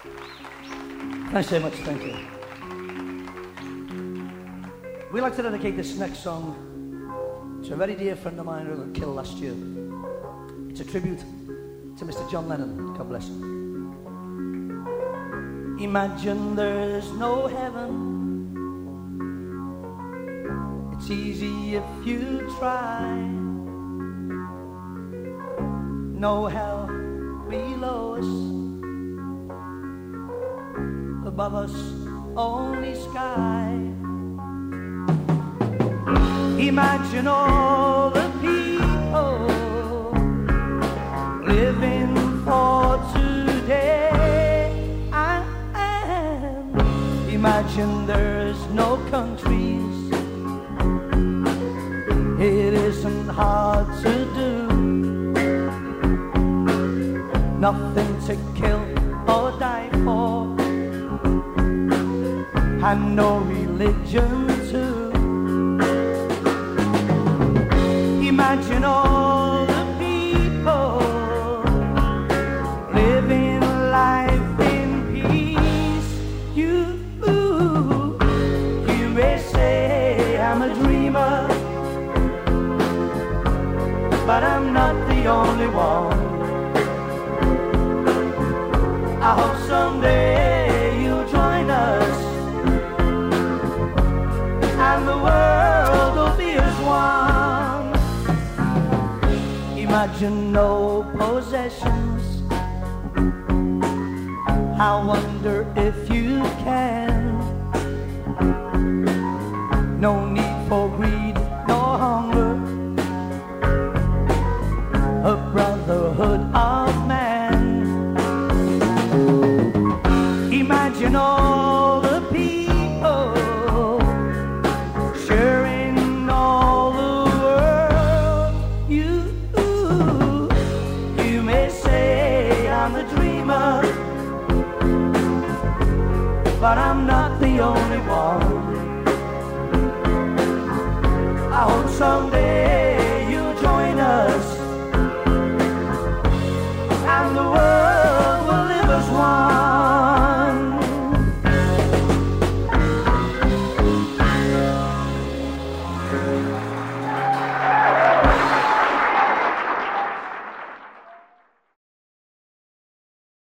Thanks very much, thank you. We'd like to dedicate this next song to a very dear friend of mine who got killed last year. It's a tribute to Mr. John Lennon, God bless him. Imagine there's no heaven. It's easy if you try. No hell below us. Above us, only sky. Imagine all the people living for today. And imagine there's no countries. It isn't hard to do. Nothing to kill or die for, and no religion too. Imagine all the people living life in peace. You may say I'm a dreamer, but I'm not the only one. I hope someday you'll join us, and the world will be as one. Imagine no possessions. I wonder if you can. No need for greed nor hunger. A brotherhood of man. Imagine all the people sharing all the world. You may say I'm a dreamer, but I'm not the only one. I hope someday